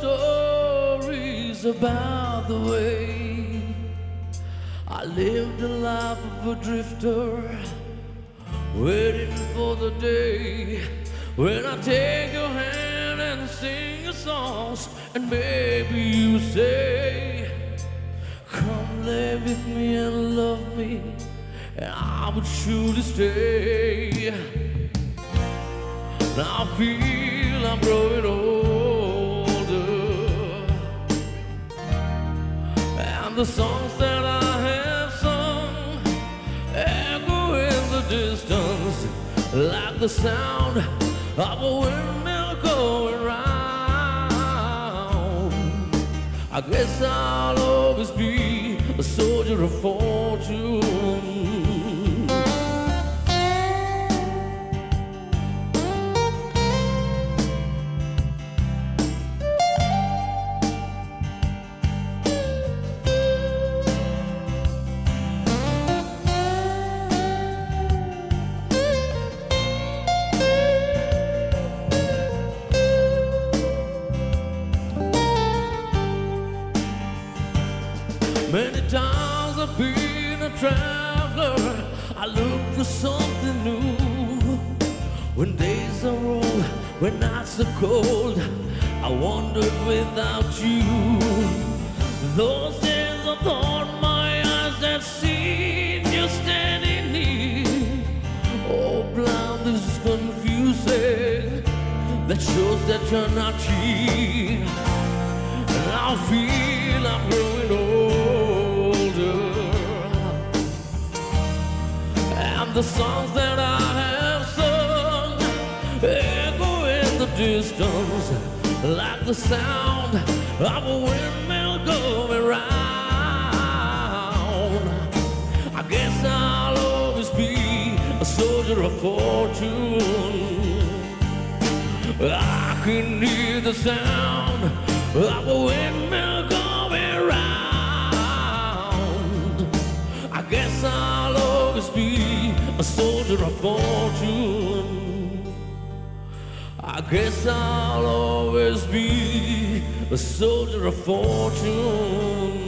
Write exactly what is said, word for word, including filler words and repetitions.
stories about the way I lived the life of a drifter, waiting for the day when I take your hand and sing your songs, and maybe you say, come lay with me and love me, and I would surely stay. Now I feel I'm growing older, and the songs that I have sung echo in the distance like the sound of a windmill going round. I guess I'll always be a soldier of fortune. Many times I've been a traveler, I look for something new. When days are old, when nights are cold, I wandered without you. Those days I thought my eyes had seen you standing near. Oh, blind, this is confusing, that shows that you're not here. And I feel I'm growing old, and the songs that I have sung echo in the distance like the sound of a windmill going round. I guess I'll always be a soldier of fortune. I can hear the sound of a windmill going round. I guess I'll always be a soldier of fortune. I guess I'll always be a soldier of fortune.